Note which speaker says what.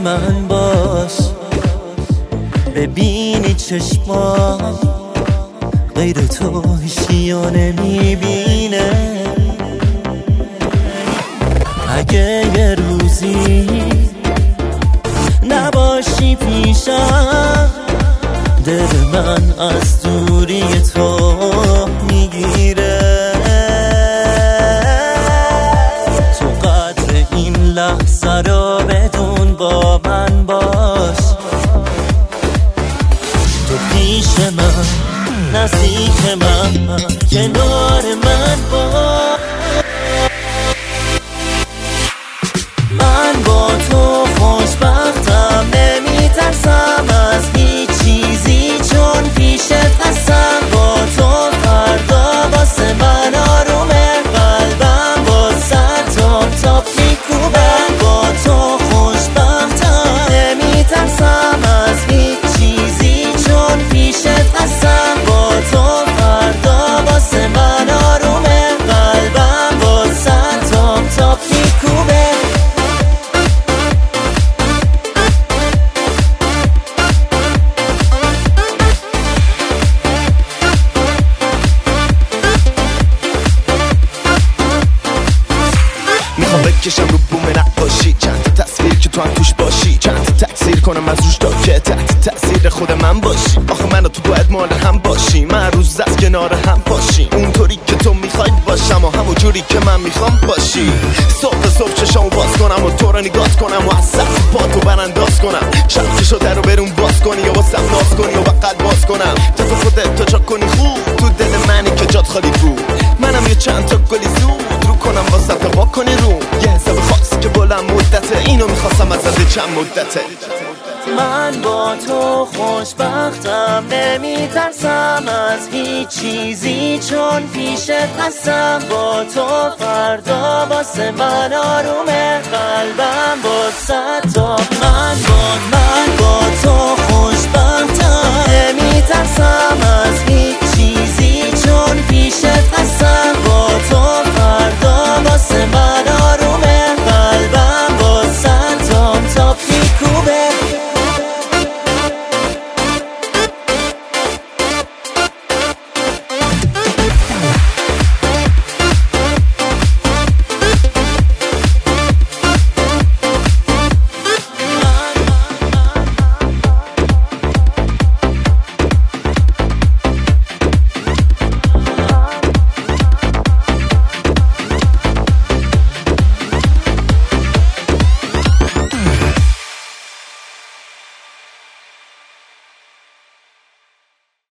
Speaker 1: من باش. ببینی چشمام غیر تو هیچیو نمیبینه. اگه یه روزی نباشی پیشم، دل من از دوری تو میگیره. تو قدر این لحظه رو بدون، با من باش. تو پیش من، نزدیک من، کنار من باش. من با تو خوشبختم، نمیترسم از هیچ چیزی چون پیشت هستم. با تو فردا واسه من آرومه، قلبم واسه تاپ تاپ میکوبه. با تو خوشبختم، نمیترسم از هیچ چیزی چون پیشت هستم. با تو فردا واسه من آرومه، قلبم واسه تاپ تاپ میکوبه.
Speaker 2: میخوام بکشم رو بوم نقاشی، چند تا تصویر که تو هم توش باشی، چند تا تکثیر کنم از روش تا که تحت تأثیر خود من باشی. آخه من و تو باید مال هم باشی، من روز از کنار هم باشی. اونطوری که تو میخوای باشم و همون جوری که من میخوام باشی. صبح چشامو باز کنم و تو رو نگاه کنم و از سقف پا تو برانداز کنم. شب که شده رو برون باز کنی یا واسم ناز کنی و بقل باز کنم. تو خودت تو چا کنی خوب تو دل منی که جات خالی بود. منم یه چند تا گلی زود رو کنم واسه تا با کنی رو یه حساب خاصی که بلند مدته. اینو میخواستم از چند مدته.
Speaker 1: من با تو خوشبختم، نمیترسم از هیچ چیزی چون پیشت هستم. با تو فردا واسه من آرومه، قلبم واسه تو